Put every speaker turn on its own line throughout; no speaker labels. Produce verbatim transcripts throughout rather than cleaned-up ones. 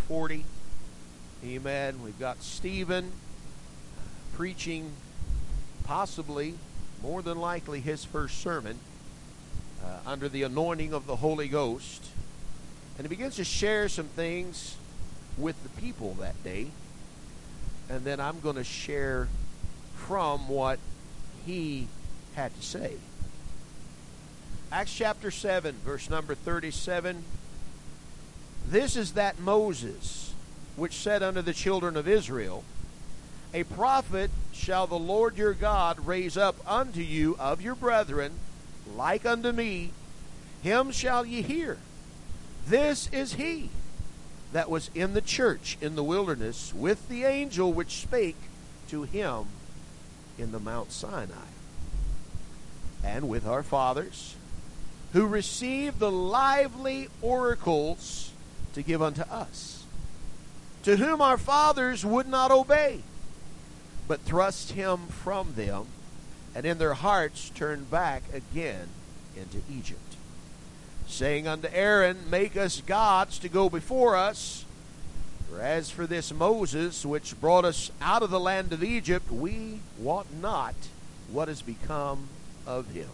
forty. Amen. We've got Stephen preaching possibly, more than likely, his first sermon uh, under the anointing of the Holy Ghost. And he begins to share some things with the people that day. And then I'm going to share from what he had to say. Acts chapter seven, verse number thirty-seven. This is that Moses, which said unto the children of Israel, A prophet shall the Lord your God raise up unto you of your brethren, like unto me. Him shall ye hear. This is he that was in the church in the wilderness with the angel which spake to him in the Mount Sinai, and with our fathers, who received the lively oracles to give unto us, to whom our fathers would not obey, but thrust him from them, and in their hearts turned back again into Egypt, saying unto Aaron, Make us gods to go before us. For as for this Moses, which brought us out of the land of Egypt, we wot not what has become of him.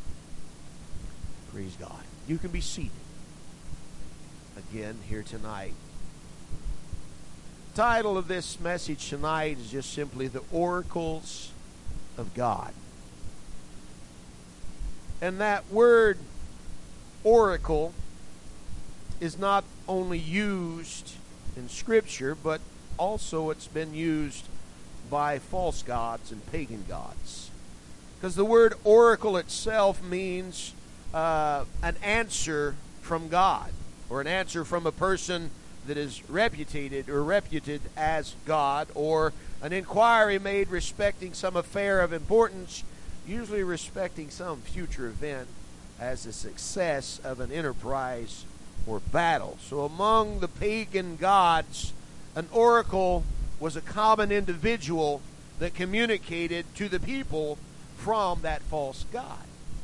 Praise God. You can be seated again here tonight. The title of this message tonight is just simply The Oracles of God. And that word oracle is not only used in Scripture, but also it's been used by false gods and pagan gods. Because the word oracle itself means uh, an answer from God, or an answer from a person that is reputed or reputed as God, or an inquiry made respecting some affair of importance, usually respecting some future event as the success of an enterprise or battle. So among the pagan gods, an oracle was a common individual that communicated to the people from that false god.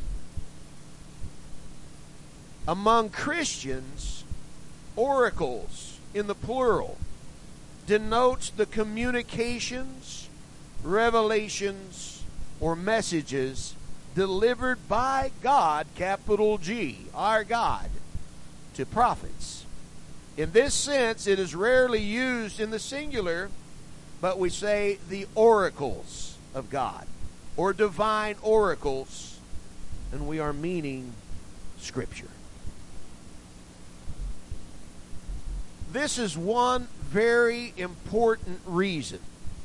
Among Christians, oracles in the plural denotes the communications, revelations, or messages delivered by God, capital G, our God, to prophets. In this sense, it is rarely used in the singular, but we say the oracles of God, or divine oracles, and we are meaning Scripture. This is one very important reason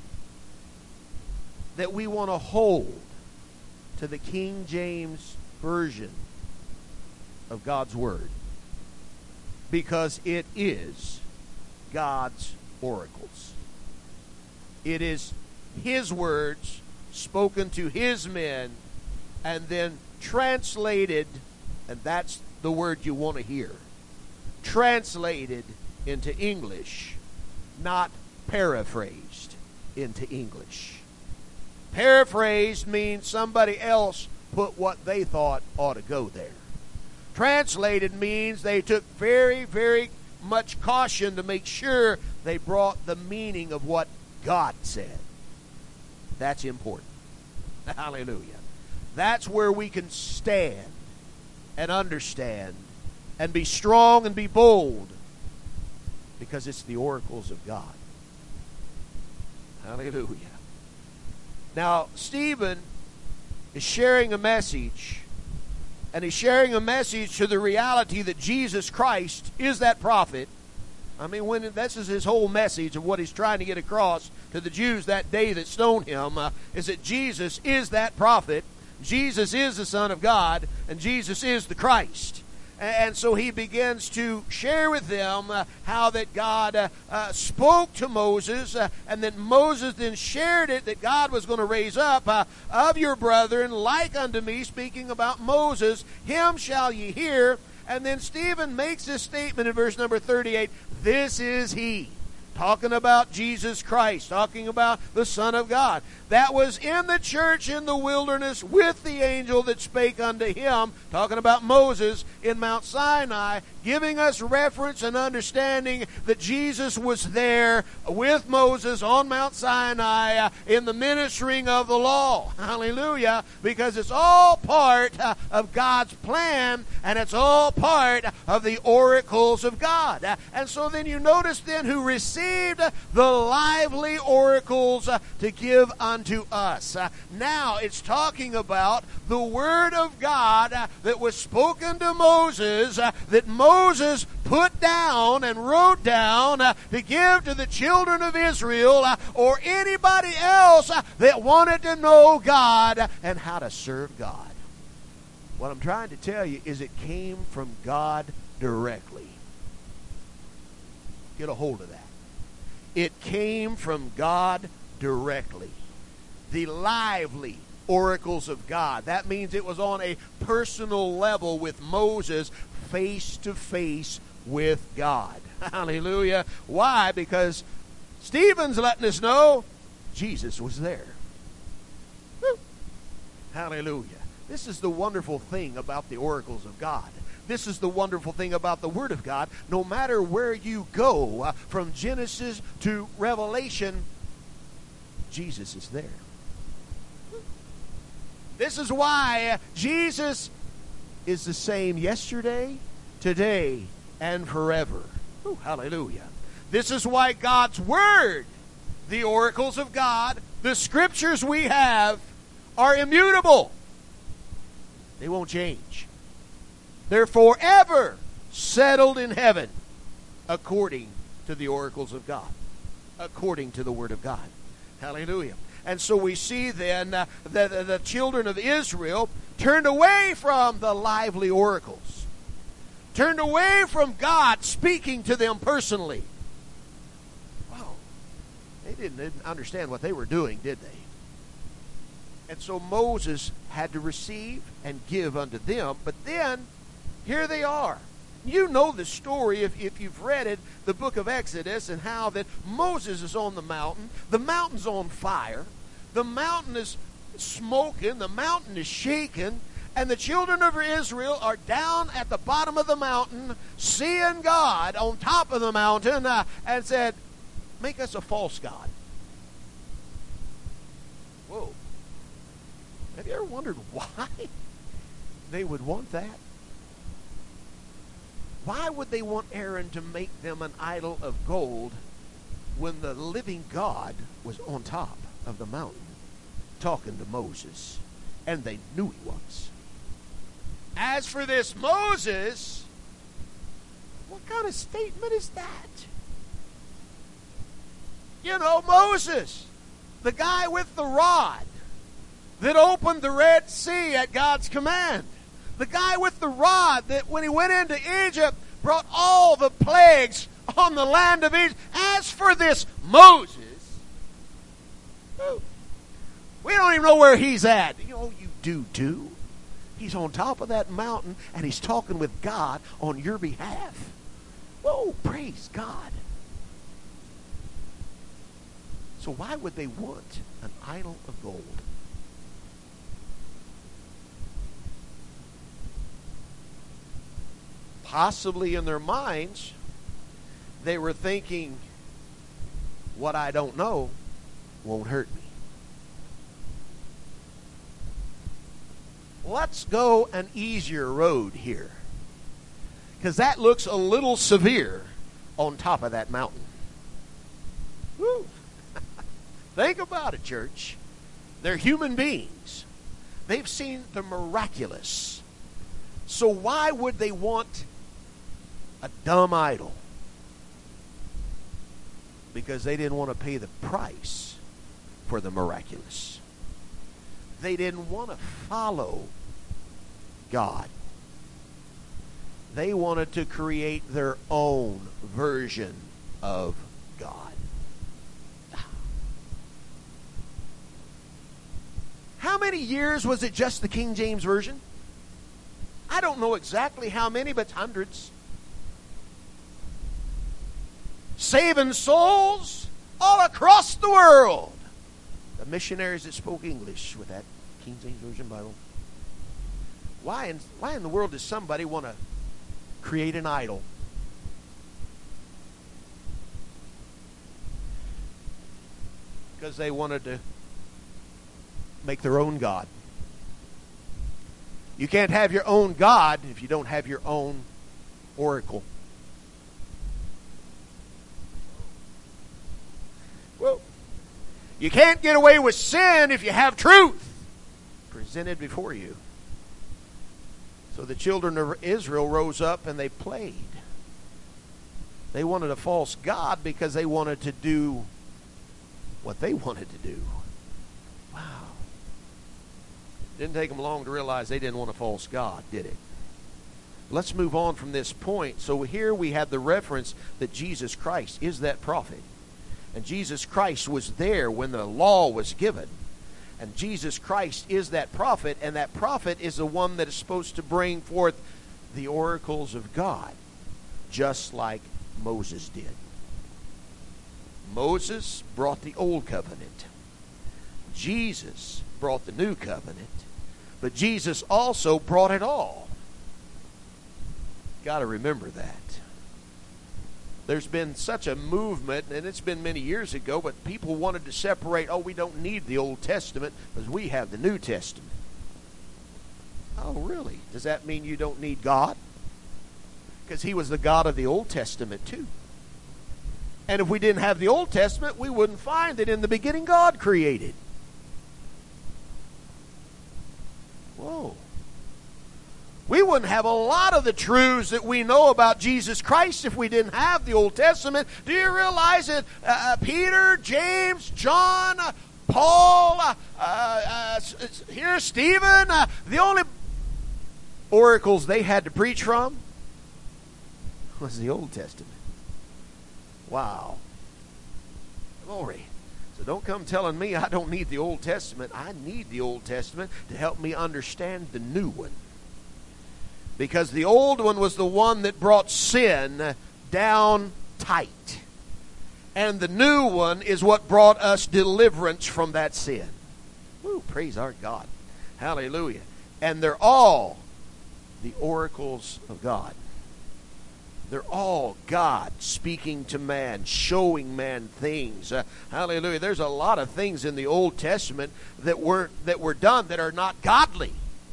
that we want to hold to the King James Version of God's Word, because it is God's oracles. It is His words spoken to His men and then translated, and that's the word you want to hear, translated into English, not paraphrased into English. Paraphrased means somebody else put what they thought ought to go there. Translated means they took very, very much caution to make sure they brought the meaning of what God said. That's important. Hallelujah. That's where we can stand and understand and be strong and be bold, because it's the oracles of God. Hallelujah. Now, Stephen is sharing a message, and he's sharing a message to the reality that Jesus Christ is that prophet. I mean, when this is his whole message of what he's trying to get across to the Jews that day that stoned him, uh, is that Jesus is that prophet, Jesus is the Son of God, and Jesus is the Christ. And so he begins to share with them uh, how that God uh, uh, spoke to Moses, uh, and that Moses then shared it, that God was going to raise up uh, of your brethren like unto me, speaking about Moses, him shall ye hear. And then Stephen makes this statement in verse number thirty-eight, this is he. Talking about Jesus Christ, talking about the Son of God, that was in the church in the wilderness with the angel that spake unto him, talking about Moses in Mount Sinai, giving us reference and understanding that Jesus was there with Moses on Mount Sinai uh, in the ministering of the law. Hallelujah. Because it's all part uh, of God's plan, and it's all part of the oracles of God. Uh, and so then you notice then who received the lively oracles uh, to give unto us. Uh, now it's talking about the Word of God uh, that was spoken to Moses, uh, that Moses put down and wrote down uh, to give to the children of Israel uh, or anybody else uh, that wanted to know God uh, and how to serve God. What I'm trying to tell you is it came from God directly. Get a hold of that. It came from God directly. The lively oracles of God. That means it was on a personal level with Moses, face to face with God. Hallelujah. Why? Because Stephen's letting us know Jesus was there. Woo. Hallelujah. This is the wonderful thing about the oracles of God. This is the wonderful thing about the Word of God. No matter where you go, uh, from Genesis to Revelation, Jesus is there. This is why uh, Jesus is the same yesterday, today, and forever. Ooh, hallelujah. This is why God's Word, the oracles of God, the Scriptures we have, are immutable. They won't change. They're forever settled in heaven according to the oracles of God, according to the Word of God. Hallelujah. And so we see then uh, that the, the children of Israel turned away from the lively oracles, turned away from God speaking to them personally. Wow. They didn't, didn't understand what they were doing, did they? And so Moses had to receive and give unto them. But then, here they are. You know the story if, if you've read it, the book of Exodus, and how that Moses is on the mountain. The mountain's on fire. The mountain is smoking. The mountain is shaking. And the children of Israel are down at the bottom of the mountain, seeing God on top of the mountain, uh, and said, make us a false god. Whoa. Have you ever wondered why they would want that? Why would they want Aaron to make them an idol of gold when the living God was on top of the mountain talking to Moses? And they knew he was. As for this Moses, what kind of statement is that? You know, Moses, the guy with the rod that opened the Red Sea at God's command. The guy with the rod that when he went into Egypt brought all the plagues on the land of Egypt. As for this Moses, we don't even know where he's at. You know, you do too. He's on top of that mountain and he's talking with God on your behalf. Whoa, praise God. So why would they want an idol of gold? Possibly in their minds, they were thinking, what I don't know won't hurt me. Let's go an easier road here, because that looks a little severe on top of that mountain. Woo. Think about it, church. They're human beings. They've seen the miraculous. So why would they want a dumb idol? Because they didn't want to pay the price for the miraculous. They didn't want to follow God. They wanted to create their own version of God. How many years was it just the King James Version? I don't know exactly how many, but hundreds. Saving souls all across the world. The missionaries that spoke English with that King James Version Bible. Why in, why in the world does somebody want to create an idol. Because they wanted to make their own God. You can't have your own God if you don't have your own oracle. Well, you can't get away with sin if you have truth presented before you. So the children of Israel rose up and they played. They wanted a false god because they wanted to do what they wanted to do. Wow. Didn't take them long to realize they didn't want a false god, did it? Let's move on from this point. So here we have the reference that Jesus Christ is that prophet. And Jesus Christ was there when the law was given. And Jesus Christ is that prophet, and that prophet is the one that is supposed to bring forth the oracles of God, just like Moses did. Moses brought the old covenant. Jesus brought the new covenant. But Jesus also brought it all. Got to remember that. There's been such a movement, and it's been many years ago, but people wanted to separate, oh, we don't need the Old Testament because we have the New Testament. Oh, really? Does that mean you don't need God? Because he was the God of the Old Testament too. And if we didn't have the Old Testament, we wouldn't find that in the beginning God created. Whoa. We wouldn't have a lot of the truths that we know about Jesus Christ if we didn't have the Old Testament. Do you realize that uh, Peter, James, John, uh, Paul, uh, uh, here's Stephen, uh, the only oracles they had to preach from was the Old Testament. Wow. Glory. So don't come telling me I don't need the Old Testament. I need the Old Testament to help me understand the new one. Because the old one was the one that brought sin down tight. And the new one is what brought us deliverance from that sin. Woo, praise our God. Hallelujah. And they're all the oracles of God. They're all God speaking to man, showing man things. Uh, hallelujah. There's a lot of things in the Old Testament that were that were done that are not godly.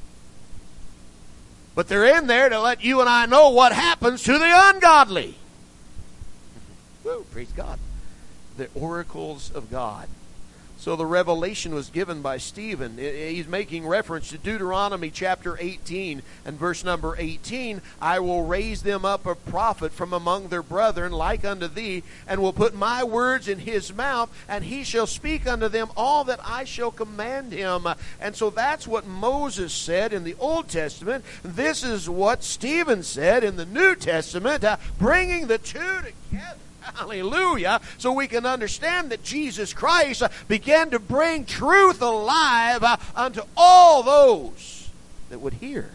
But they're in there to let you and I know what happens to the ungodly. Woo, praise God. The oracles of God. So the revelation was given by Stephen. He's making reference to Deuteronomy chapter eighteen and verse number eighteen. I will raise them up a prophet from among their brethren like unto thee, and will put my words in his mouth, and he shall speak unto them all that I shall command him. And so that's what Moses said in the Old Testament. This is what Stephen said in the New Testament, uh, bringing the two together. Hallelujah. So we can understand that Jesus Christ began to bring truth alive unto all those that would hear.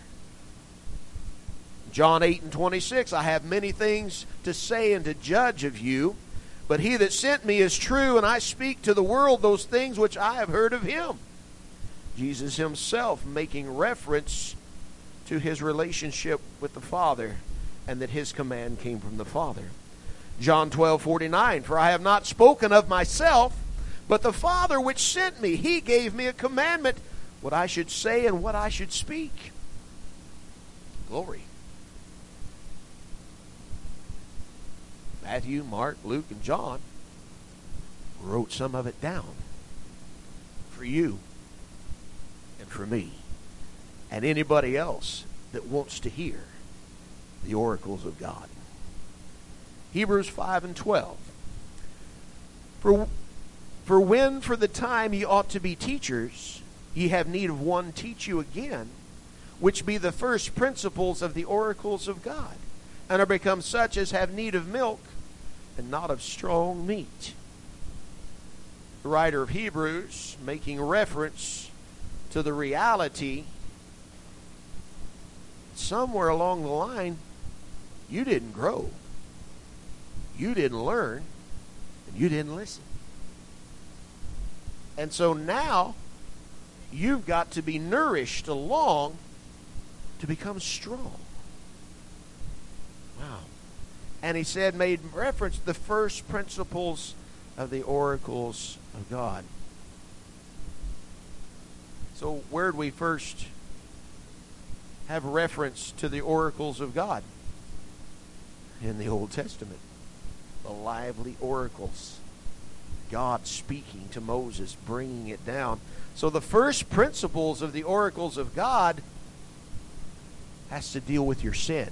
John eight and twenty-six, I have many things to say and to judge of you, but he that sent me is true, and I speak to the world those things which I have heard of him. Jesus himself making reference to his relationship with the Father, and that his command came from the Father. John twelve forty-nine, for I have not spoken of myself, but the Father which sent me, he gave me a commandment, what I should say and what I should speak. Glory. Matthew, Mark, Luke, and John wrote some of it down for you and for me and anybody else that wants to hear the oracles of God. Hebrews five and twelve. For, for when for the time ye ought to be teachers, ye have need of one teach you again, which be the first principles of the oracles of God, and are become such as have need of milk, and not of strong meat. The writer of Hebrews making reference to the reality somewhere along the line, you didn't grow. You didn't learn, and you didn't listen. And so now, you've got to be nourished along to become strong. Wow. And he said, made reference to the first principles of the oracles of God. So where do we first have reference to the oracles of God? In the Old Testament. The lively oracles. God speaking to Moses, bringing it down. So the first principles of the oracles of God has to deal with your sin.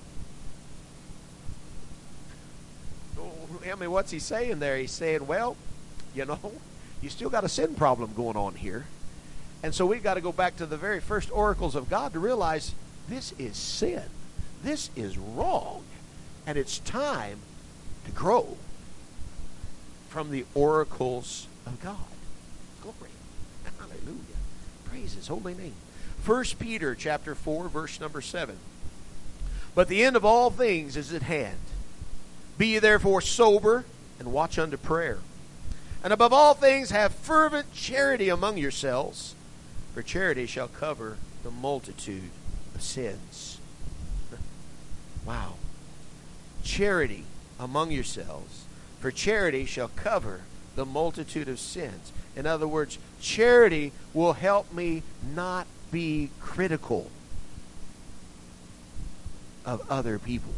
I mean, what's he saying there? He's saying, well, you know, you still got a sin problem going on here. And so we've got to go back to the very first oracles of God to realize this is sin. This is wrong. And it's time to grow from the oracles of God. Glory. Hallelujah. Praise his holy name. First Peter chapter four, verse number seven. But the end of all things is at hand. Be ye therefore sober, and watch unto prayer. And above all things have fervent charity among yourselves, for charity shall cover the multitude of sins. Wow. Charity among yourselves, for charity shall cover the multitude of sins. In other words, charity will help me not be critical of other people.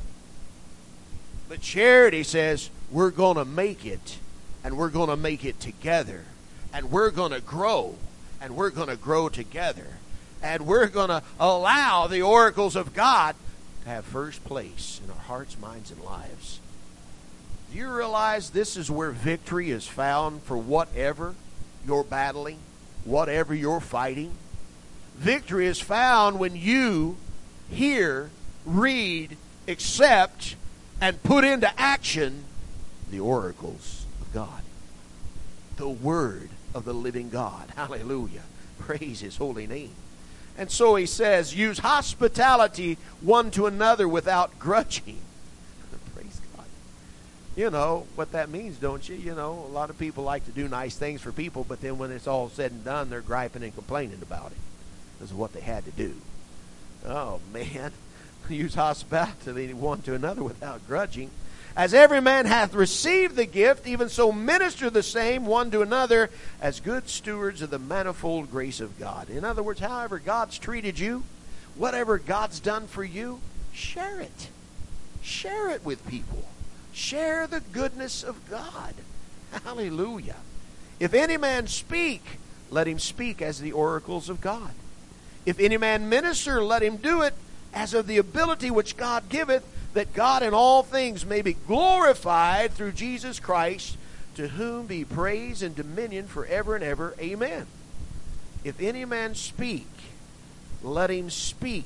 But charity says, we're going to make it, and we're going to make it together, and we're going to grow, and we're going to grow together, and we're going to allow the oracles of God to have first place in our hearts, minds, and lives. Do you realize this is where victory is found for whatever you're battling, whatever you're fighting? Victory is found when you hear, read, accept, and put into action the oracles of God. The Word of the living God. Hallelujah. Praise his holy name. And so he says, use hospitality one to another without grudging. Praise God. You know what that means, don't you? You know, a lot of people like to do nice things for people, but then when it's all said and done, they're griping and complaining about it. This is what they had to do. Oh, man. Use hospitality one to another without grudging. As every man hath received the gift, even so minister the same one to another as good stewards of the manifold grace of God. In other words, however God's treated you, whatever God's done for you, share it. Share it with people. Share the goodness of God. Hallelujah. If any man speak, let him speak as the oracles of God. If any man minister, let him do it as of the ability which God giveth, that God in all things may be glorified through Jesus Christ, to whom be praise and dominion forever and ever. Amen. If any man speak, let him speak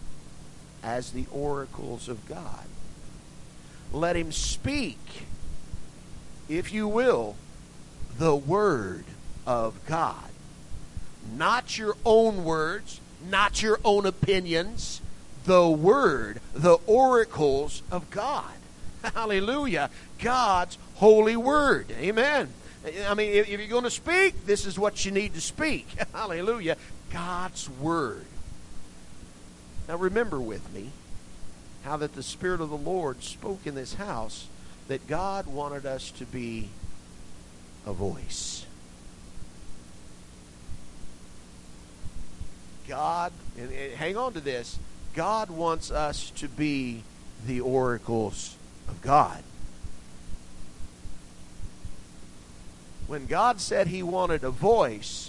as the oracles of God. Let him speak, if you will, the Word of God. Not your own words, not your own opinions, the Word, the oracles of God. Hallelujah. God's holy Word. Amen. I mean, if you're going to speak, this is what you need to speak. Hallelujah. God's Word. Now remember with me how that the Spirit of the Lord spoke in this house that God wanted us to be a voice. God, and, and hang on to this, God wants us to be the oracles of God. When God said he wanted a voice,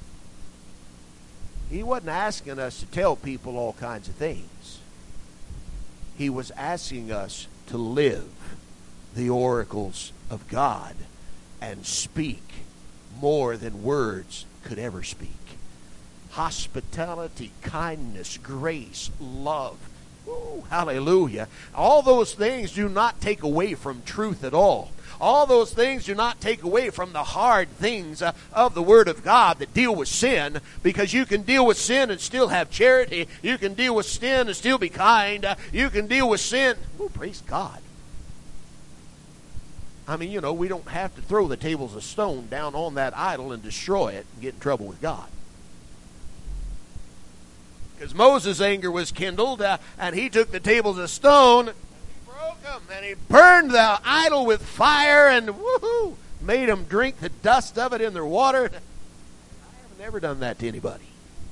he wasn't asking us to tell people all kinds of things. He was asking us to live the oracles of God and speak more than words could ever speak. Hospitality, kindness, grace, love. Ooh, hallelujah. All those things do not take away from truth at all. All those things do not take away from the hard things uh, of the Word of God that deal with sin, because you can deal with sin and still have charity. You can deal with sin and still be kind. Uh, you can deal with sin. Oh, praise God. I mean, you know, we don't have to throw the tables of stone down on that idol and destroy it and get in trouble with God. Because Moses' anger was kindled, uh, and he took the tables of stone and he him, and he burned the idol with fire and woohoo, made them drink the dust of it in their water. I have never done that to anybody.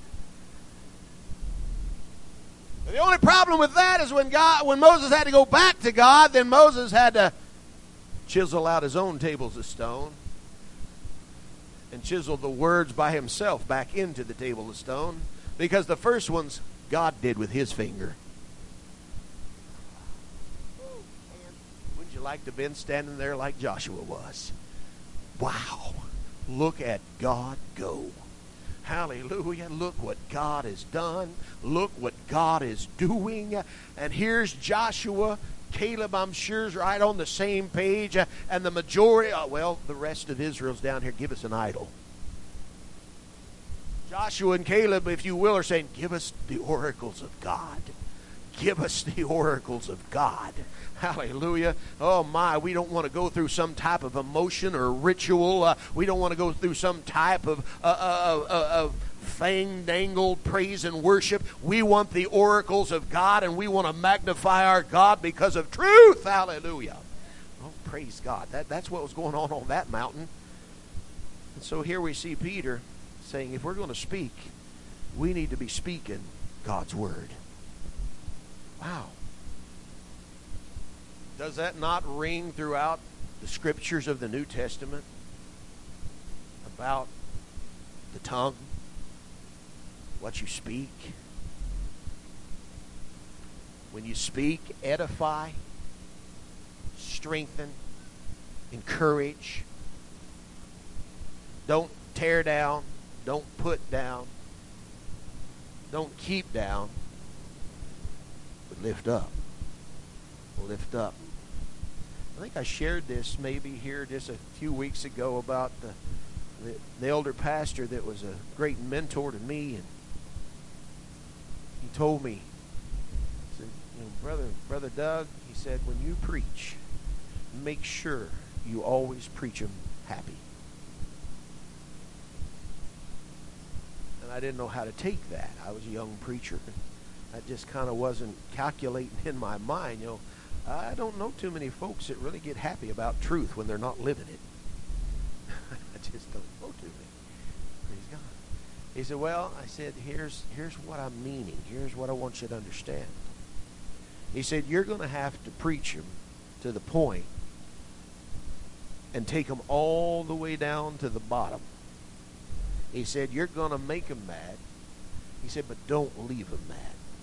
The only problem with that is when God, when Moses had to go back to God, then Moses had to chisel out his own tables of stone and chisel the words by himself back into the table of stone, because the first ones God did with his finger. Wouldn't you like to have been standing there like Joshua was? Wow, look at God go. Hallelujah. Look what God has done. Look what God is doing. And here's Joshua. Caleb, I'm sure, is right on the same page. And the majority, well, the rest of Israel's down here, give us an idol. Joshua and Caleb, if you will, are saying, give us the oracles of God. Give us the oracles of God. Hallelujah. Oh my, we don't want to go through some type of emotion or ritual. Uh, we don't want to go through some type of, uh, uh, uh, of fang-dangled praise and worship. We want the oracles of God, and we want to magnify our God because of truth. Hallelujah. Oh, praise God. That, that's what was going on on that mountain. And so here we see Peter saying, if we're going to speak, we need to be speaking God's word. Wow. Does that not ring throughout the scriptures of the New Testament about the tongue, what you speak? When you speak, edify, strengthen, encourage. Don't tear down, don't put down, don't keep down, but lift up. Lift up. I think I shared this maybe here just a few weeks ago about the, the, the elder pastor that was a great mentor to me, and he told me, he said, you know, brother, brother Doug, he said, when you preach, make sure you always preach them happy. And I didn't know how to take that. I was a young preacher. That just kind of wasn't calculating in my mind, you know. I don't know too many folks that really get happy about truth when they're not living it. I just don't know too many. Praise God. He said, well, I said, here's here's what I'm meaning. Here's what I want you to understand. He said, you're going to have to preach them to the point and take them all the way down to the bottom. He said, you're going to make them mad. He said, but don't leave them mad.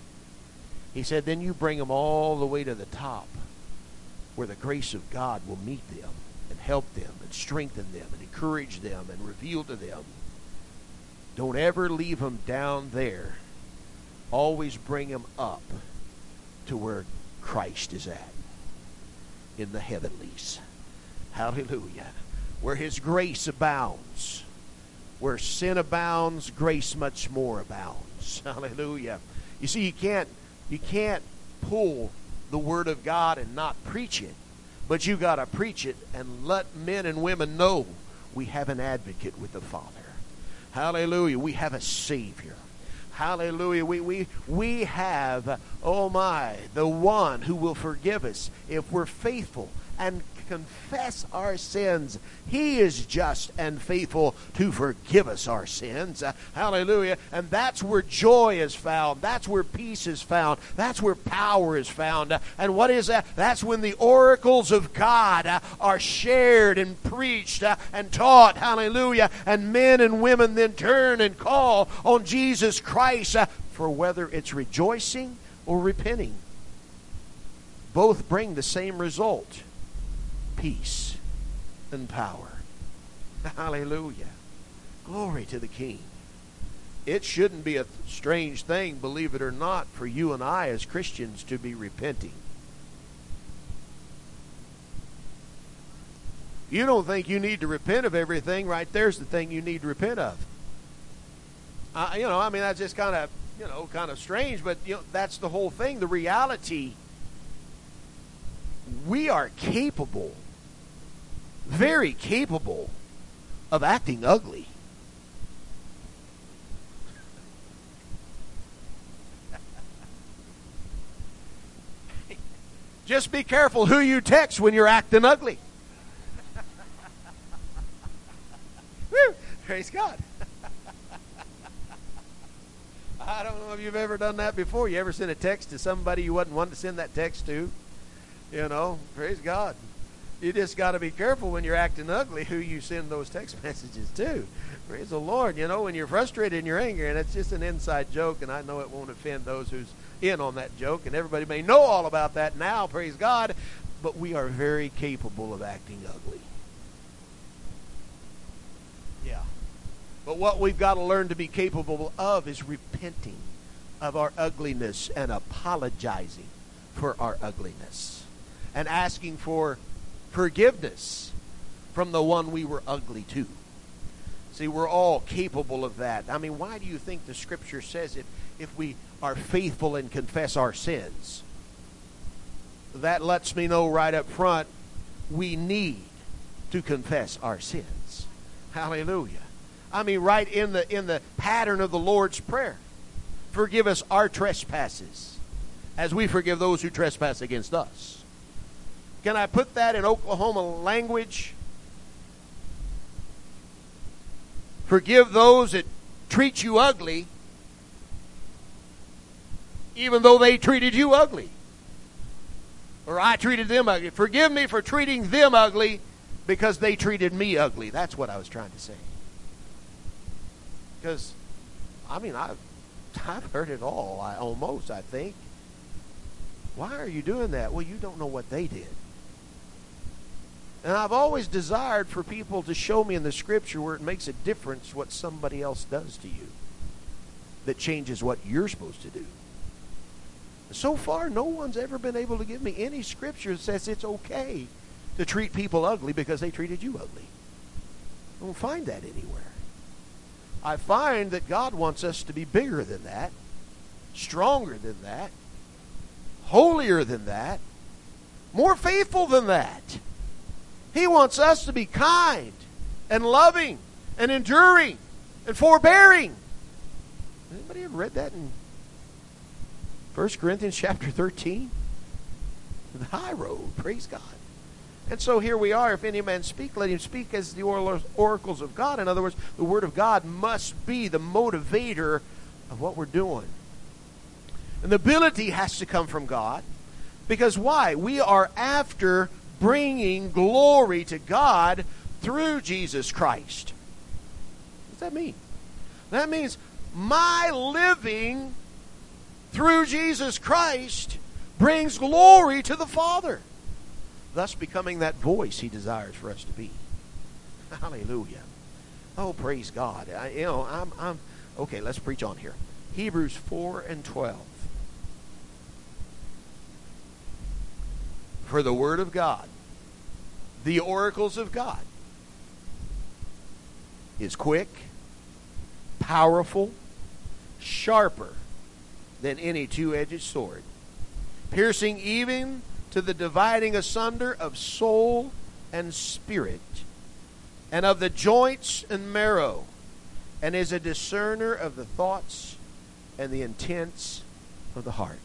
He said, then you bring them all the way to the top where the grace of God will meet them and help them and strengthen them and encourage them and reveal to them. Don't ever leave them down there. Always bring them up to where Christ is at, in the heavenlies. Hallelujah. Where his grace abounds. Where sin abounds, grace much more abounds. Hallelujah. You see, you can't You can't pull the Word of God and not preach it. But you got to preach it and let men and women know we have an advocate with the Father. Hallelujah. We have a Savior. Hallelujah. We, we, we have, oh my, the one who will forgive us if we're faithful and confess our sins. He is just and faithful to forgive us our sins. Uh, hallelujah. And that's where joy is found. That's where peace is found. That's where power is found. Uh, and what is that? That's when the oracles of God uh, are shared and preached uh, and taught. Hallelujah. And men and women then turn and call on Jesus Christ uh, for whether it's rejoicing or repenting. Both bring the same result. Peace and power. Hallelujah. Glory to the King. It shouldn't be a strange thing, believe it or not, for you and I as Christians to be repenting. You don't think you need to repent of everything, right there's the thing you need to repent of. Uh, you know, I mean, that's just kind of, you know, kind of strange, but you know, that's the whole thing. The reality, we are capable, very capable of acting ugly. Just be careful who you text when you're acting ugly. Woo, praise God. I don't know if you've ever done that before. You ever sent a text to somebody you wasn't wanting to send that text to? You know, praise God. You just got to be careful when you're acting ugly who you send those text messages to. Praise the Lord. You know, when you're frustrated and you're angry, and it's just an inside joke, and I know it won't offend those who's in on that joke, and everybody may know all about that now, praise God, but we are very capable of acting ugly. Yeah. But what we've got to learn to be capable of is repenting of our ugliness and apologizing for our ugliness and asking for forgiveness from the one we were ugly to. See, we're all capable of that. I mean, why do you think the Scripture says if, if we are faithful and confess our sins? That lets me know right up front we need to confess our sins. Hallelujah. I mean, right in the in the pattern of the Lord's Prayer. Forgive us our trespasses as we forgive those who trespass against us. Can I put that in Oklahoma language? Forgive those that treat you ugly, even though they treated you ugly. Or I treated them ugly. Forgive me for treating them ugly because they treated me ugly. That's what I was trying to say. Because, I mean, I've, I've heard it all, I, almost, I think. Why are you doing that? Well, you don't know what they did. And I've always desired for people to show me in the Scripture where it makes a difference what somebody else does to you that changes what you're supposed to do. So far, no one's ever been able to give me any Scripture that says it's okay to treat people ugly because they treated you ugly. I don't find that anywhere. I find that God wants us to be bigger than that, stronger than that, holier than that, more faithful than that. He wants us to be kind and loving and enduring and forbearing. Anybody ever read that in First Corinthians chapter thirteen? The high road, praise God. And so here we are. If any man speak, let him speak as the oracles of God. In other words, the Word of God must be the motivator of what we're doing. And the ability has to come from God. Because why? We are after bringing glory to God through Jesus Christ. What does that mean? That means my living through Jesus Christ brings glory to the Father, thus becoming that voice He desires for us to be. Hallelujah. Oh, praise God. I, you know, I'm, I'm okay. Let's preach on here. Hebrews four and twelve. For the Word of God, the oracles of God, is quick, powerful, sharper than any two-edged sword, piercing even to the dividing asunder of soul and spirit, and of the joints and marrow, and is a discerner of the thoughts and the intents of the heart.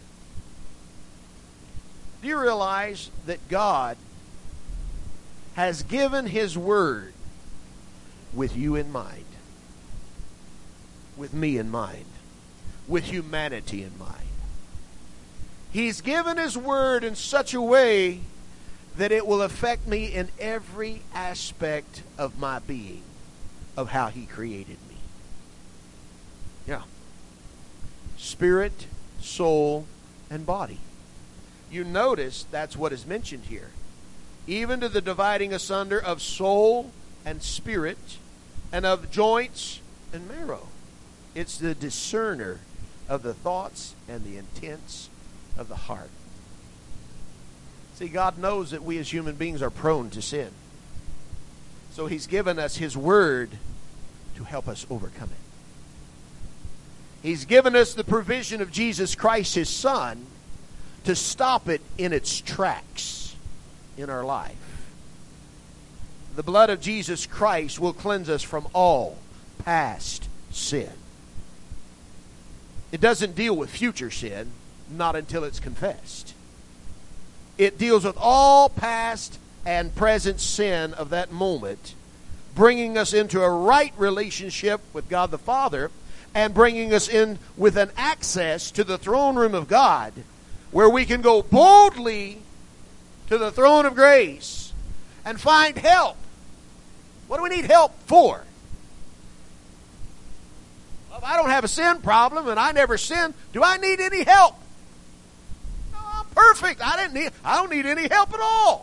Do you realize that God has given His Word with you in mind, with me in mind, with humanity in mind? He's given His Word in such a way that it will affect me in every aspect of my being, of how He created me. Yeah. Spirit, soul, and body. You notice that's what is mentioned here. Even to the dividing asunder of soul and spirit, and of joints and marrow. It's the discerner of the thoughts and the intents of the heart. See, God knows that we as human beings are prone to sin. So He's given us His Word to help us overcome it. He's given us the provision of Jesus Christ, His Son, to stop it in its tracks in our life. The blood of Jesus Christ will cleanse us from all past sin. It doesn't deal with future sin, not until it's confessed. It deals with all past and present sin of that moment, bringing us into a right relationship with God the Father, and bringing us in with an access to the throne room of God, where we can go boldly to the throne of grace and find help. What do we need help for? Well, if I don't have a sin problem and I never sin, do I need any help? No, I'm perfect. I didn't need I don't need any help at all.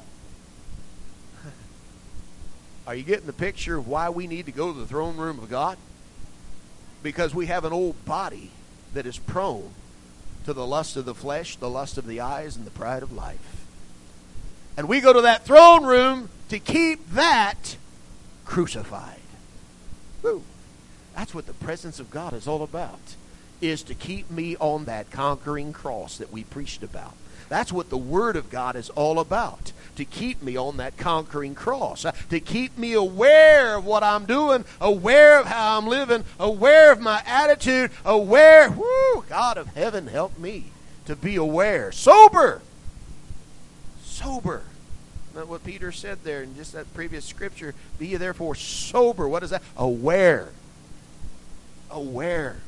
Are you getting the picture of why we need to go to the throne room of God? Because we have an old body that is prone to the lust of the flesh, the lust of the eyes, and the pride of life. And we go to that throne room to keep that crucified. Woo. That's what the presence of God is all about, is to keep me on that conquering cross that we preached about. That's what the Word of God is all about, to keep me on that conquering cross, uh, to keep me aware of what I'm doing, aware of how I'm living, aware of my attitude, aware, whoo, God of heaven, help me to be aware. Sober. Sober. Not what Peter said there in just that previous scripture. Be ye therefore sober. What is that? Aware. Aware.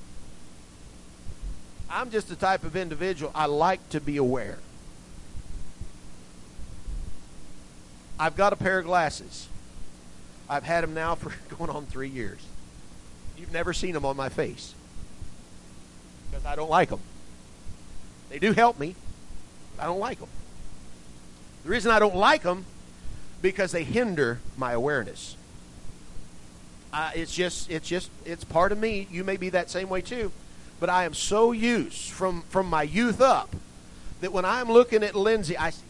I'm just the type of individual, I like to be aware. I've got a pair of glasses. I've had them now for going on three years. You've never seen them on my face because I don't like them. They do help me, but I don't like them. The reason I don't like them, because they hinder my awareness. Uh, it's just, it's just, it's part of me. You may be that same way too. But I am so used from, from my youth up that when I'm looking at Lindsay, I see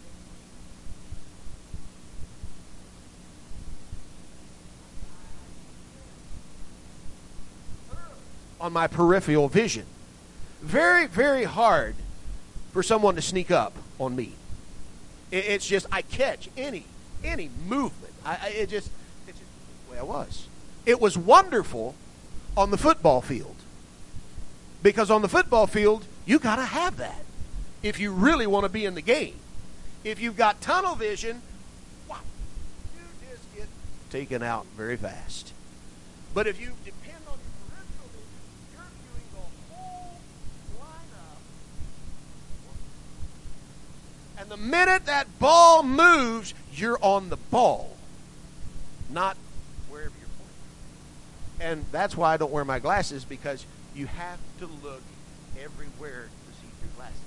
on my peripheral vision. Very, very hard for someone to sneak up on me. It, it's just, I catch any, any movement. I, I, it just, it's just the way I was. It was wonderful on the football field. Because on the football field, you got to have that if you really want to be in the game. If you've got tunnel vision, wow, you just get taken out very fast. But if you depend on your peripheral vision, you're viewing the whole lineup. And the minute that ball moves, you're on the ball, not wherever you're pointing. And that's why I don't wear my glasses, because you have to look everywhere to see through glasses.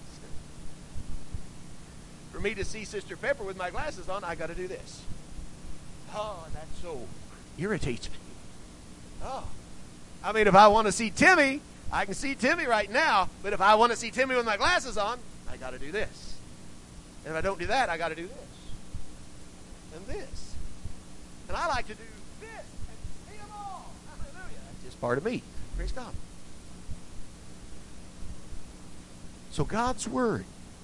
For me to see Sister Pepper with my glasses on, I got to do this. Oh, that so irritates me. Oh, I mean, if I want to see Timmy, I can see Timmy right now. But if I want to see Timmy with my glasses on, I got to do this. And if I don't do that, I got to do this and this. And I like to do this and see them all. Hallelujah! That's just part of me. Praise God. So God's Word.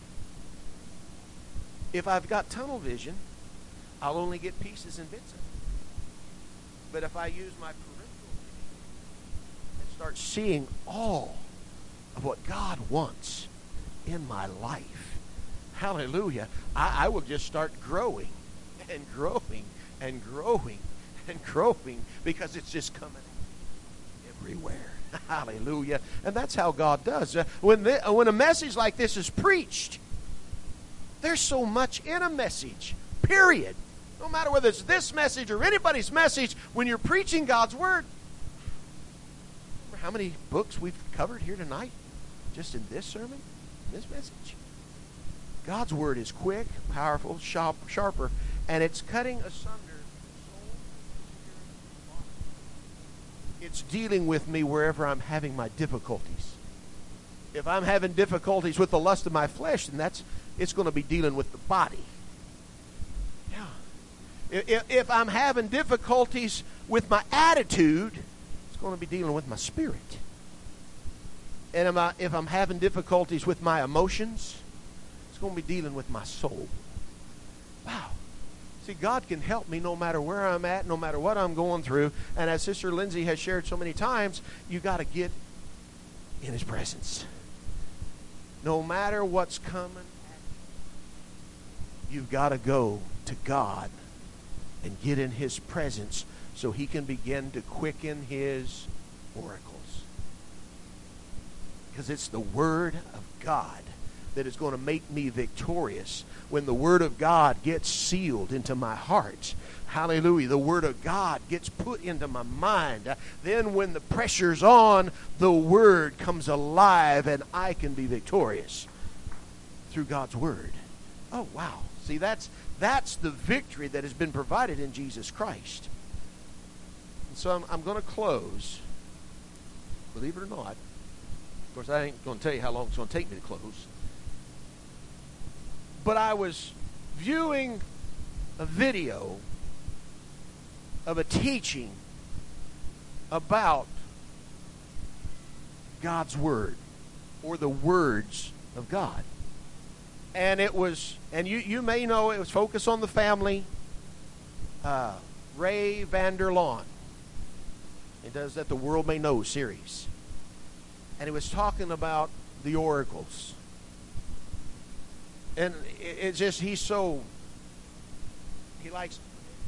If I've got tunnel vision, I'll only get pieces and bits of it. But if I use my peripheral vision and start seeing all of what God wants in my life, hallelujah, I, I will just start growing and growing and growing and growing, because it's just coming everywhere. Hallelujah. And that's how God does. Uh, when, the, when a message like this is preached, there's so much in a message, period. No matter whether it's this message or anybody's message, when you're preaching God's Word. Remember how many books we've covered here tonight? Just in this sermon, this message. God's Word is quick, powerful, sharp, sharper, and it's cutting asunder. It's dealing with me wherever I'm having my difficulties. If I'm having difficulties with the lust of my flesh, then that's it's going to be dealing with the body. Yeah. If, if I'm having difficulties with my attitude, it's going to be dealing with my spirit. And if, I, if I'm having difficulties with my emotions, it's going to be dealing with my soul. Wow. See, God can help me no matter where I'm at, no matter what I'm going through. And as Sister Lindsay has shared so many times, you got to get in His presence. No matter what's coming at you've got to go to God and get in His presence so He can begin to quicken His oracles. Because it's the Word of God that is going to make me victorious. When the Word of God gets sealed into my heart, hallelujah, the Word of God gets put into my mind, then when the pressure's on, the Word comes alive and I can be victorious through God's Word. Oh, wow. See, that's that's the victory that has been provided in Jesus Christ. And so I'm, I'm going to close. Believe it or not. Of course, I ain't going to tell you how long it's going to take me to close. But I was viewing a video of a teaching about God's Word, or the words of God. And it was, and you, you may know, it was focused on the family. Uh, Ray Vander Laan. It does that The World May Know series. And he was talking about the oracles. And it, it's just, he's so, he likes,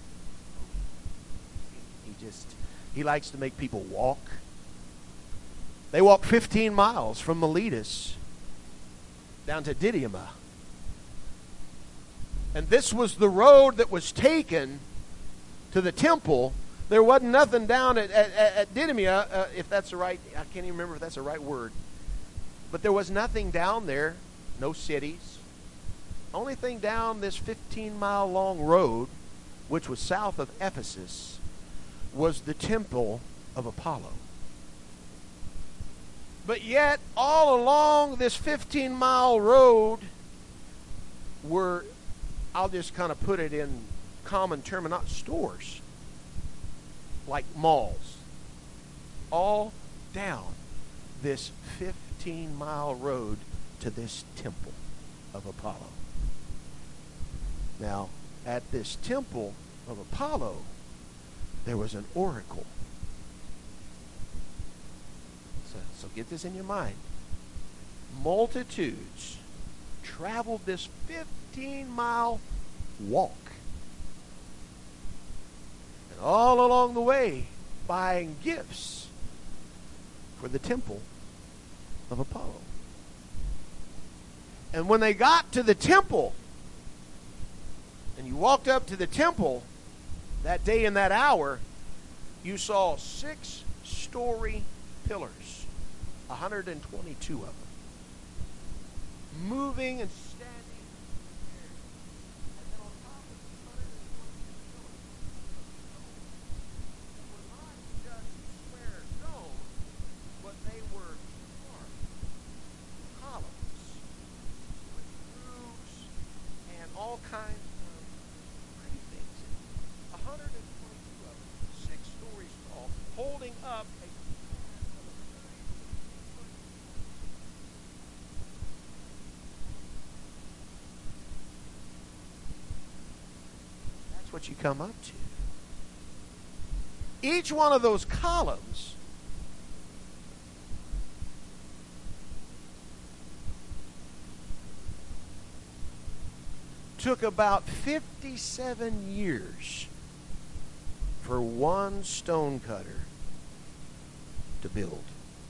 he just, he likes to make people walk. They walked fifteen miles from Miletus down to Didyma. And this was the road that was taken to the temple. There wasn't nothing down at, at, at Didyma, uh, if that's the right, I can't even remember if that's the right word. But there was nothing down there, no cities. Only thing down this fifteen mile long road, which was south of Ephesus, was the temple of Apollo. But yet, all along this fifteen mile road were, I'll just kind of put it in common term, not stores, like malls, all down this fifteen mile road to this temple of Apollo. Now, at this temple of Apollo, there was an oracle. So, so get this in your mind. Multitudes traveled this fifteen mile walk. And all along the way, buying gifts for the temple of Apollo. And when they got to the temple, and you walked up to the temple that day and that hour, you saw six-story pillars, one hundred twenty-two of them, moving and standing there. And then on top of these one hundred twenty-two pillars, were not just square stones, but they were carved columns with grooves and all kinds of pretty things in it. one hundred twenty-two of them, six stories tall, holding up a what you come up to. Each one of those columns took about fifty-seven years for one stonecutter to build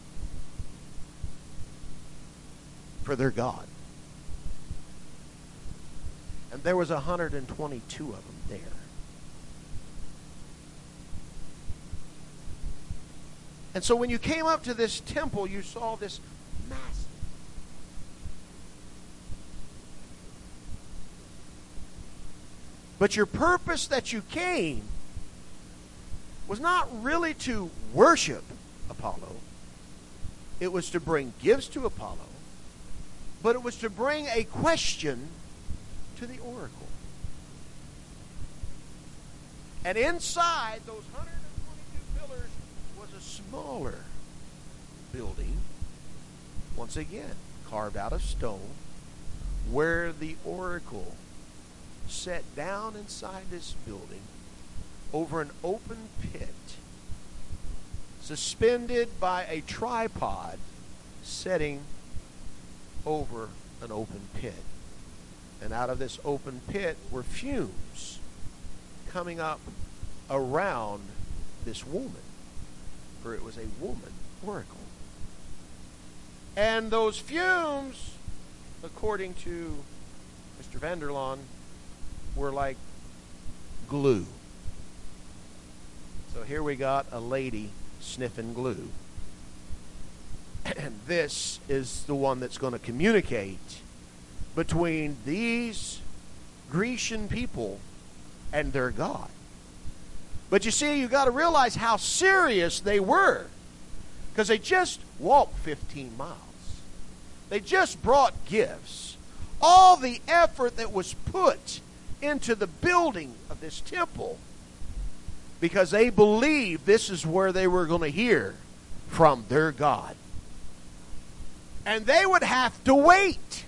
for their God. And there was one hundred twenty-two of them there. And so when you came up to this temple, you saw this massive. But your purpose that you came was not really to worship Apollo. It was to bring gifts to Apollo. But it was to bring a question to the oracle. And inside those one hundred twenty-two pillars was a smaller building, once again carved out of stone, where the oracle sat down inside this building over an open pit, suspended by a tripod setting over an open pit. And out of this open pit were fumes coming up around this woman, for it was a woman oracle. And those fumes, according to Mister Vanderlaan, were like glue. So here we got a lady sniffing glue. And this is the one that's going to communicate between these Grecian people and their God. But you see, you got to realize how serious they were, because they just walked fifteen miles. They just brought gifts. All the effort that was put into the building of this temple, because they believed this is where they were going to hear from their God. And they would have to wait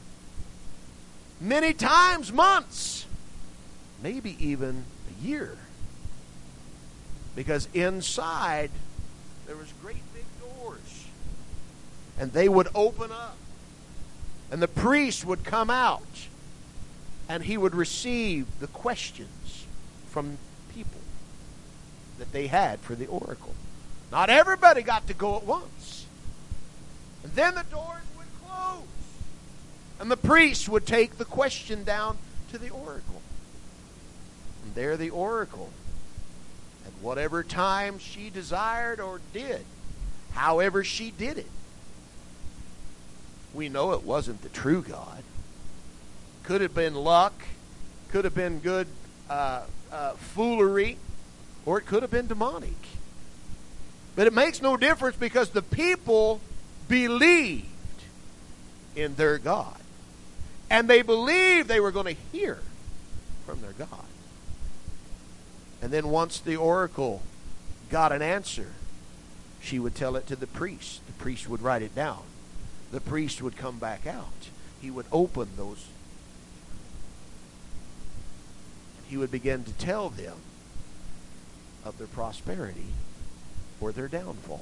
many times, months, maybe even a year. Because inside there was great big doors. And they would open up. And the priest would come out. And he would receive the questions from people that they had for the oracle. Not everybody got to go at once. And then the doors would close. And the priest would take the question down to the oracle. And there the oracle, at whatever time she desired or did, however she did it. We know it wasn't the true God. Could have been luck, could have been good uh, uh, foolery, or it could have been demonic. But it makes no difference, because the people believed in their God. And they believed they were going to hear from their God. And then once the oracle got an answer, she would tell it to the priest. The priest would write it down. The priest would come back out. He would open those. He would begin to tell them of their prosperity or their downfall.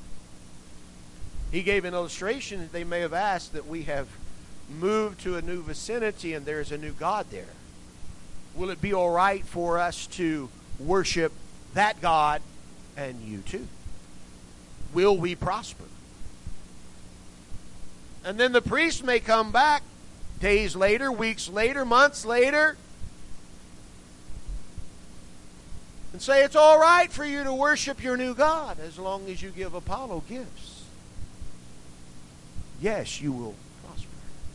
He gave an illustration. They may have asked that we have moved to a new vicinity and there's a new God there. Will it be all right for us to worship that God and you too? Will we prosper? And then the priest may come back days later, weeks later, months later, and say it's all right for you to worship your new God as long as you give Apollo gifts. Yes, you will prosper.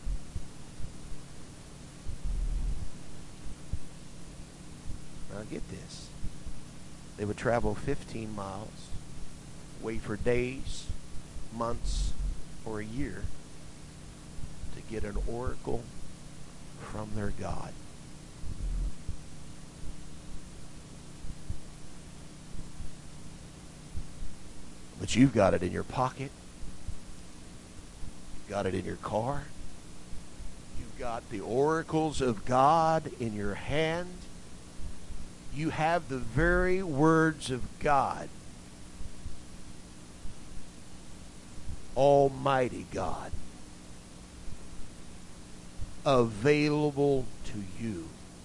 Now get this. They would travel fifteen miles, wait for days, months, or a year to get an oracle from their God. But you've got it in your pocket. You've got it in your car. You've got the oracles of God in your hand. You have the very words of God. Almighty God, available to you.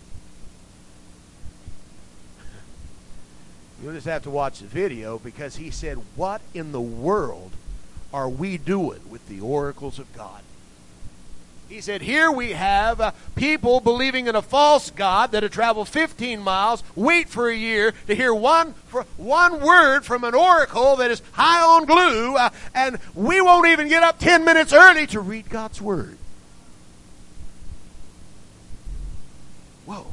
You'll just have to watch the video, because he said, what in the world are we doing with the oracles of God? He said, here we have uh, people believing in a false God that have traveled fifteen miles, wait for a year to hear one for one word from an oracle that is high on glue, uh, and we won't even get up ten minutes early to read God's word. Whoa.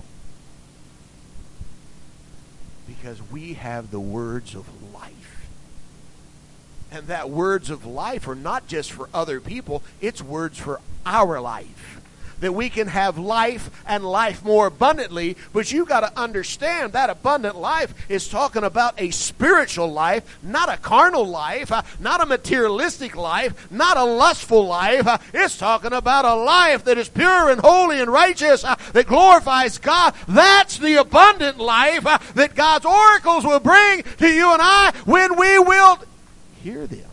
Because we have the words of life. And that words of life are not just for other people, it's words for our life. That we can have life and life more abundantly. But you got to understand that abundant life is talking about a spiritual life, not a carnal life, uh, not a materialistic life, not a lustful life. Uh, it's talking about a life that is pure and holy and righteous, uh, that glorifies God. That's the abundant life uh, that God's oracles will bring to you and I when we will hear them.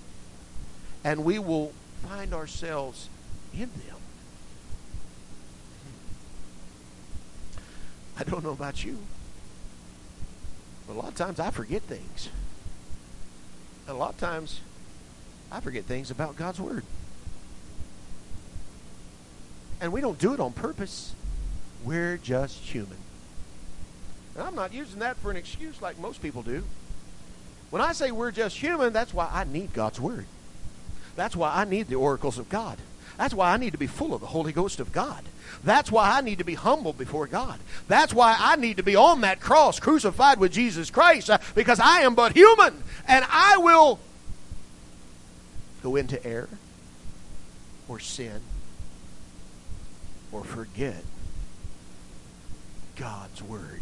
And we will find ourselves in them. I don't know about you, but a lot of times I forget things. And a lot of times I forget things about God's Word. And we don't do it on purpose. We're just human. And I'm not using that for an excuse like most people do. When I say we're just human, that's why I need God's Word. That's why I need the oracles of God. That's why I need to be full of the Holy Ghost of God. That's why I need to be humble before God. That's why I need to be on that cross crucified with Jesus Christ, uh, because I am but human, and I will go into error or sin or forget God's Word.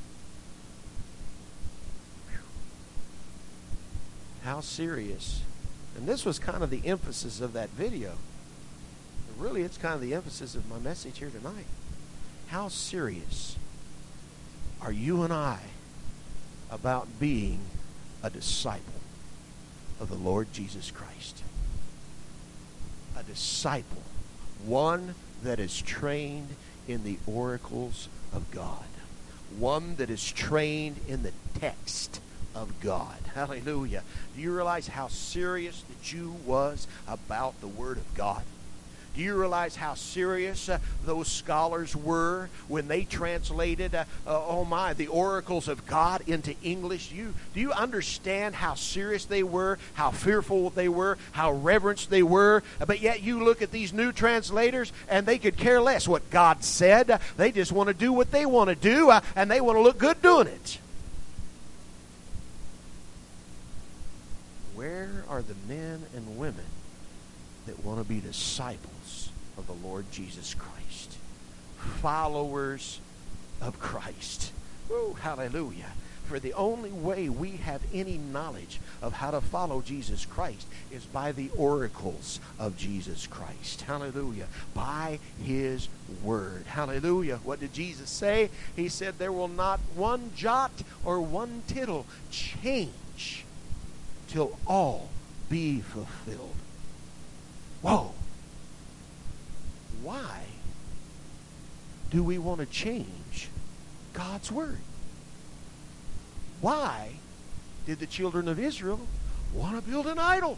How serious. And this was kind of the emphasis of that video. Really, it's kind of the emphasis of my message here tonight. How serious are you and I about being a disciple of the Lord Jesus Christ? A disciple. One that is trained in the oracles of God. One that is trained in the text of God. Hallelujah. Do you realize how serious the Jew was about the Word of God? Do you realize how serious uh, those scholars were when they translated, uh, uh, oh my, the oracles of God into English? Do you, do you understand how serious they were, how fearful they were, how reverent they were? But yet you look at these new translators and they could care less what God said. Uh, they just want to do what they want to do, uh, and they want to look good doing it. Where are the men and women that want to be disciples of the Lord Jesus Christ? Followers of Christ. Woo, hallelujah. For the only way we have any knowledge of how to follow Jesus Christ is by the oracles of Jesus Christ. Hallelujah. By His Word. Hallelujah. What did Jesus say? He said there will not one jot or one tittle change till all be fulfilled. Whoa. Why do we want to change God's Word? Why did the children of Israel want to build an idol?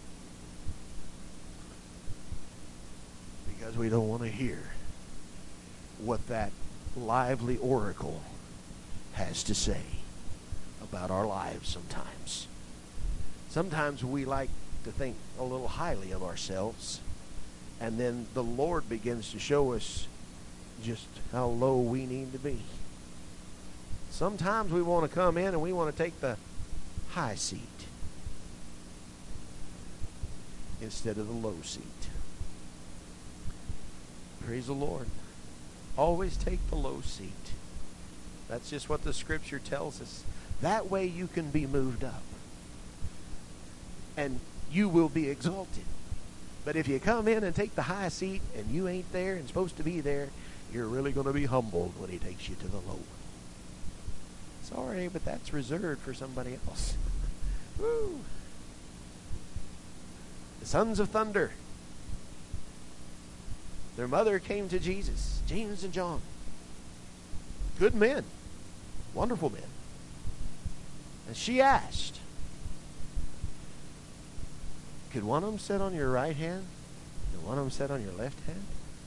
Because we don't want to hear what that lively oracle has to say about our lives sometimes. Sometimes we like to think a little highly of ourselves, and then the Lord begins to show us just how low we need to be. Sometimes we want to come in and we want to take the high seat instead of the low seat. Praise the Lord. Always take the low seat. That's just what the Scripture tells us. That way you can be moved up, and you will be exalted. But if you come in and take the high seat and you ain't there and supposed to be there, you're really going to be humbled when He takes you to the low. Sorry, but that's reserved for somebody else. Woo! The sons of thunder. Their mother came to Jesus, James and John. Good men. Wonderful men. And she asked, could one of them sit on your right hand and one of them sit on your left hand?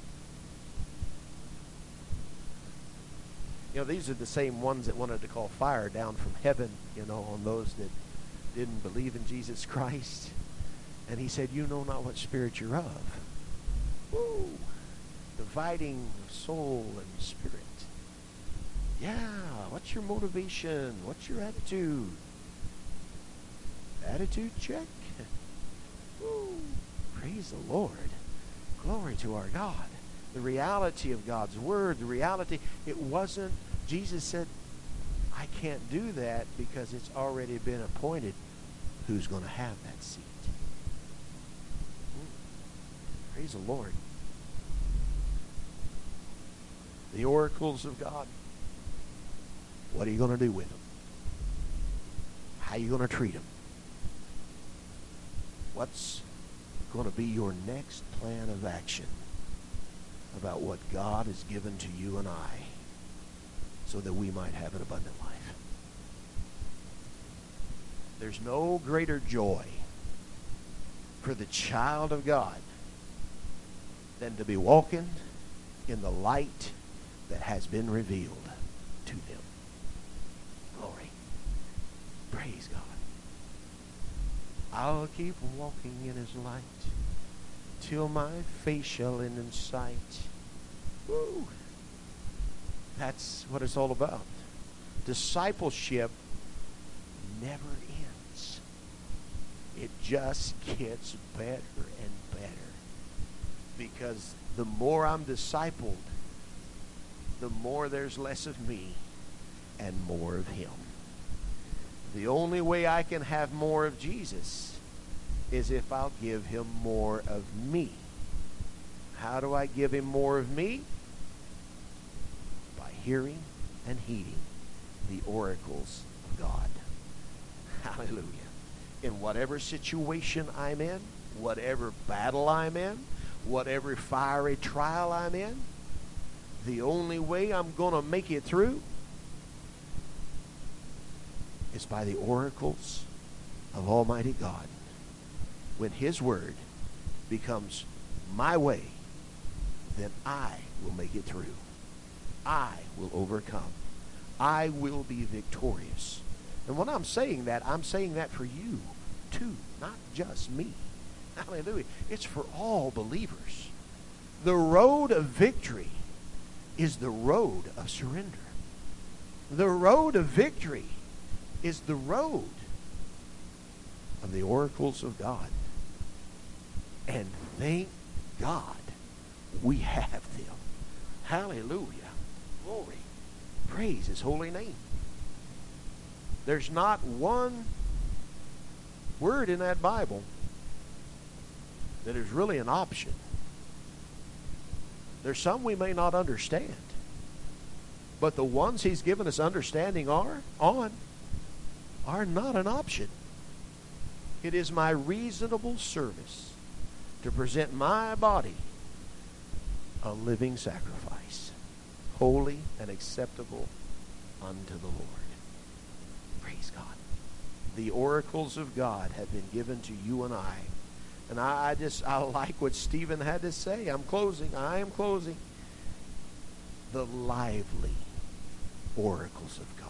You know, these are the same ones that wanted to call fire down from heaven, you know, on those that didn't believe in Jesus Christ. And He said, you know not what spirit you're of. Woo! Dividing soul and spirit. Yeah, what's your motivation? What's your attitude? Attitude check. Woo. Praise the Lord. Glory to our God. The reality of God's Word, the reality, it wasn't, Jesus said, I can't do that because it's already been appointed who's going to have that seat. Praise the Lord. The oracles of God. What are you going to do with them? How are you going to treat them? What's going to be your next plan of action about what God has given to you and I so that we might have an abundant life. There's no greater joy for the child of God than to be walking in the light that has been revealed to them. Glory. Praise God. I'll keep walking in his light till my face shall end in sight. Woo. That's what it's all about. Discipleship never ends. It just gets better and better. Because the more I'm discipled, the more there's less of me and more of him. The only way I can have more of Jesus is if I'll give him more of me. How do I give him more of me? By hearing and heeding the oracles of God. Hallelujah. In whatever situation I'm in, whatever battle I'm in, whatever fiery trial I'm in, the only way I'm going to make it through is by the oracles of Almighty God. When his word becomes my way, then I will make it through. I will overcome. I will be victorious. And when I'm saying that, I'm saying that for you too, not just me. Hallelujah. It's for all believers. The road of victory is the road of surrender. The road of victory is the road of the oracles of God. And thank God we have them. Hallelujah. Glory. Praise his holy name. There's not one word in that Bible that is really an option. There's some we may not understand. But the ones he's given us understanding are on are not an option. It is my reasonable service to present my body a living sacrifice, holy and acceptable unto the Lord. Praise God. The oracles of God have been given to you and I. And I, I just, I like what Stephen had to say. I'm closing. I am closing. The lively oracles of God.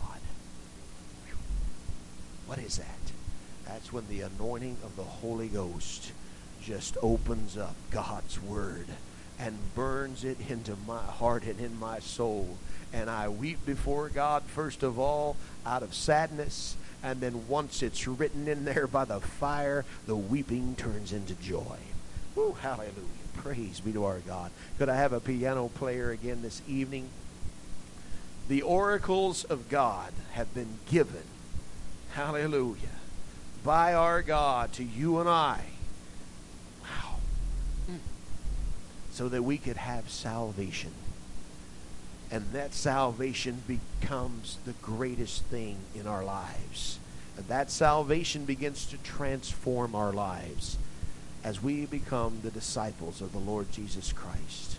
What is that? That's when the anointing of the Holy Ghost just opens up God's word and burns it into my heart and in my soul. And I weep before God, first of all, out of sadness. And then once it's written in there by the fire, the weeping turns into joy. Woo, hallelujah. Praise be to our God. Could I have a piano player again this evening? The oracles of God have been given, hallelujah, by our God to you and I. Wow. Mm. So that we could have salvation. And that salvation becomes the greatest thing in our lives. And that salvation begins to transform our lives as we become the disciples of the Lord Jesus Christ.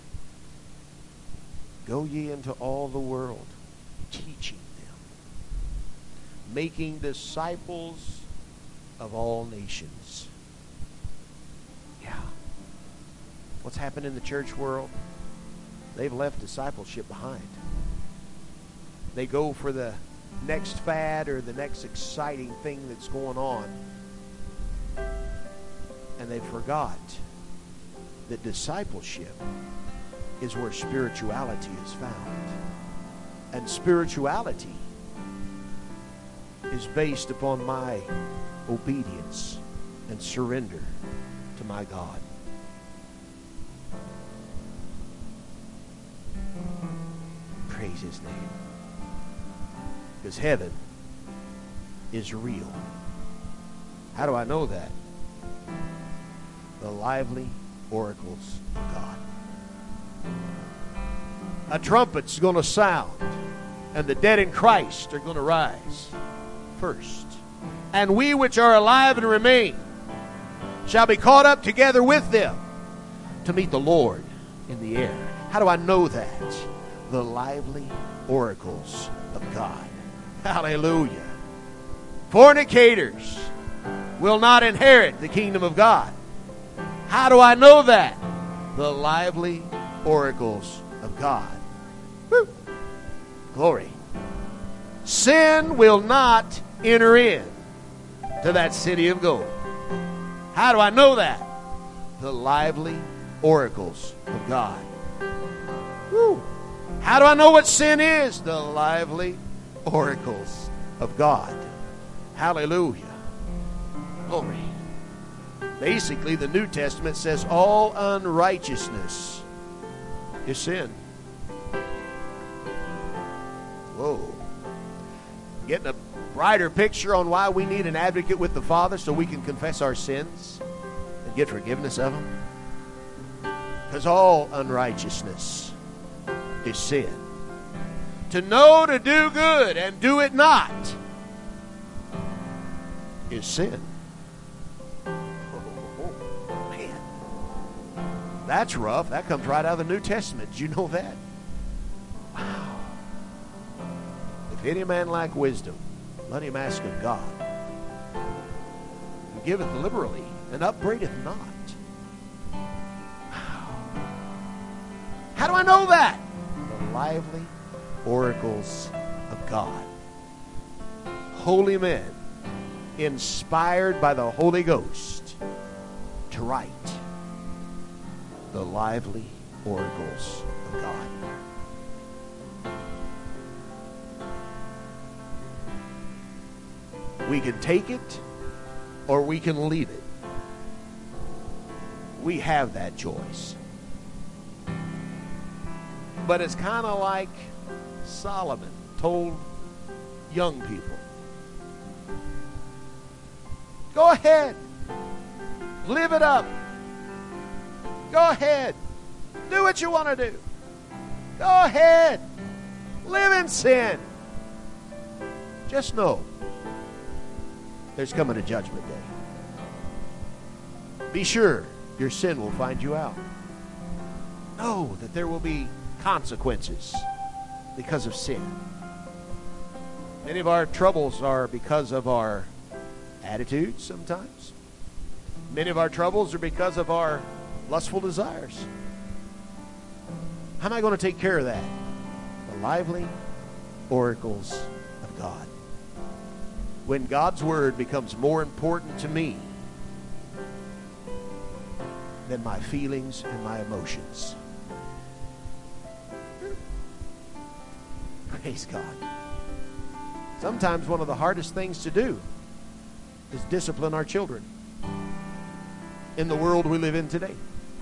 Go ye into all the world, teaching them, making disciples of all nations. Yeah. What's happened in the church world? They've left discipleship behind. They go for the next fad or the next exciting thing that's going on. And they forgot that discipleship is where spirituality is found. And spirituality is based upon my obedience and surrender to my God. Praise his name. Because heaven is real. How do I know that? The lively oracles of God. A trumpet's going to sound, and the dead in Christ are going to rise first. And we which are alive and remain shall be caught up together with them to meet the Lord in the air. How do I know that? The lively oracles of God. Hallelujah. Fornicators will not inherit the kingdom of God. How do I know that? The lively oracles of God. Woo. Glory. Sin will not enter in to that city of gold. How do I know that? The lively oracles of God. Woo. How do I know what sin is? The lively oracles of God. Hallelujah. Glory. Basically, the New Testament says all unrighteousness is sin. Whoa. Getting a brighter picture on why we need an advocate with the Father so we can confess our sins and get forgiveness of them. Because all unrighteousness is sin. To know to do good and do it not is sin. Oh, man. That's rough. That comes right out of the New Testament. Did you know that? Wow. If any man lack wisdom, let him ask of God, who giveth liberally and upbraideth not. Wow. How do I know that? The lively oracles of God. Holy men inspired by the Holy Ghost to write the lively oracles of God. We can take it or we can leave it. We have that choice. But it's kind of like Solomon told young people. Go ahead. Live it up. Go ahead. Do what you want to do. Go ahead. Live in sin. Just know there's coming a judgment day. Be sure your sin will find you out. Know that there will be consequences because of sin. Many of our troubles are because of our attitudes sometimes. Many of our troubles are because of our lustful desires. How am I going to take care of that? The lively oracles of God. When God's word becomes more important to me than my feelings and my emotions. Praise God. Sometimes one of the hardest things to do is discipline our children in the world we live in today.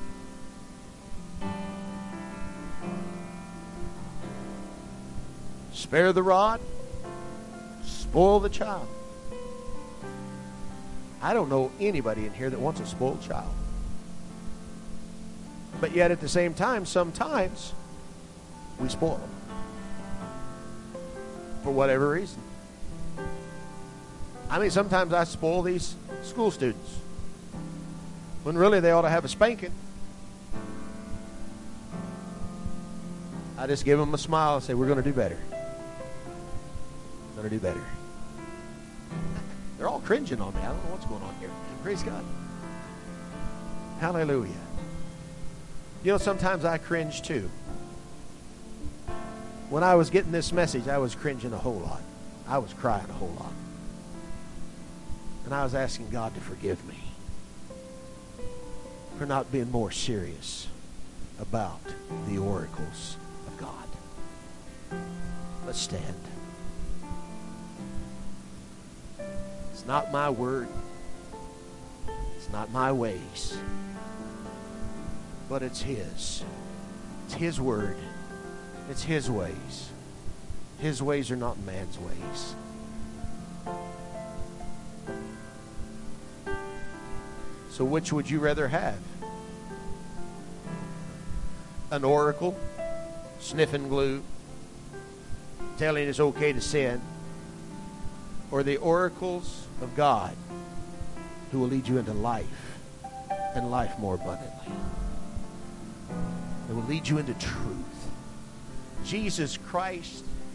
Spare the rod, spoil the child. I don't know anybody in here that wants a spoiled child. But yet at the same time, sometimes we spoil them. For whatever reason. I mean, sometimes I spoil these school students when really they ought to have a spanking. I just give them a smile and say, we're going to do better. We're going to do better. They're all cringing on me. I don't know what's going on here. Praise God. Hallelujah. You know, sometimes I cringe too. When I was getting this message, I was cringing a whole lot. I was crying a whole lot. And I was asking God to forgive me for not being more serious about the oracles of God. Let's stand. It's not my word. It's not my ways. But it's His. It's His word. It's His ways. His ways are not man's ways. So which would you rather have? An oracle, sniffing glue, telling it's okay to sin, or the oracles of God who will lead you into life and life more abundantly? It will lead you into truth. Jesus Christ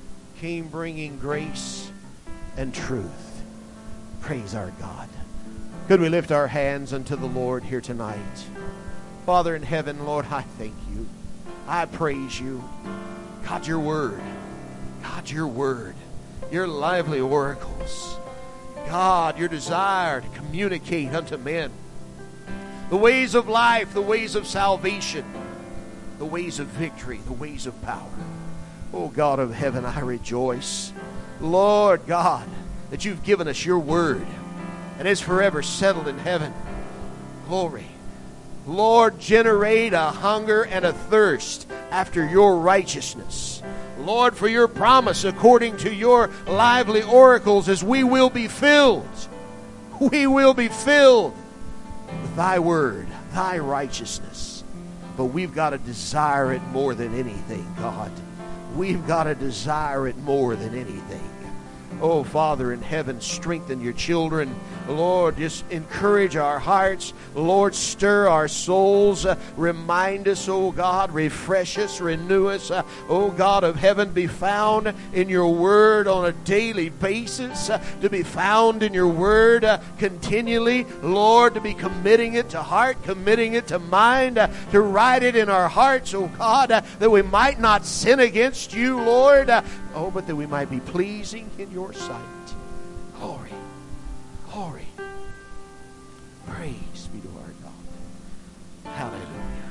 came bringing grace and truth. Praise our God. Could we lift our hands unto the Lord here tonight? Father in heaven, Lord, I thank you. I praise you. God, your word. God, your word. Your lively oracles. God, your desire to communicate unto men the ways of life, the ways of salvation, the ways of victory, the ways of power. Oh, God of heaven, I rejoice, Lord God, that you've given us your word and it's forever settled in heaven. Glory. Lord, generate a hunger and a thirst after your righteousness. Lord, for your promise according to your lively oracles is we will be filled. We will be filled with thy word, thy righteousness. But we've got to desire it more than anything, God. We've got to desire it more than anything. Oh, Father in heaven, strengthen your children. Lord, just encourage our hearts. Lord, stir our souls. Uh, remind us, oh God, refresh us, renew us. Uh, oh God of heaven, be found in your word on a daily basis. Uh, to be found in your word uh, continually. Lord, to be committing it to heart, committing it to mind, uh, to write it in our hearts, oh God, uh, that we might not sin against you, Lord. Uh, oh, but that we might be pleasing in your sight. Glory. Glory. Praise be to our God. Hallelujah.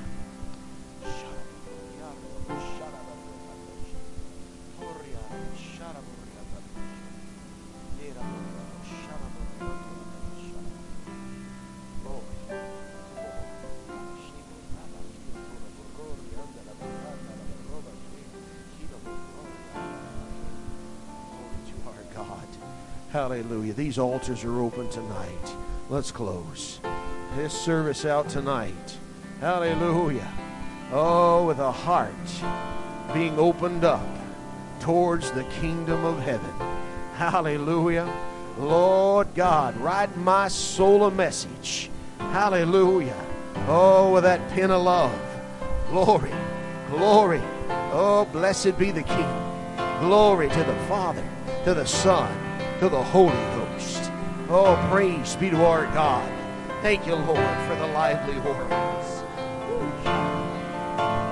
Hallelujah. These altars are open tonight. Let's close this service out tonight. Hallelujah. Oh, with a heart being opened up towards the kingdom of heaven. Hallelujah. Lord God, write my soul a message. Hallelujah. Oh, with that pen of love. Glory. Glory. Oh, blessed be the King. Glory to the Father, to the Son, to the Holy Ghost. Oh, praise be to our God. Thank you, Lord, for the lively oracles.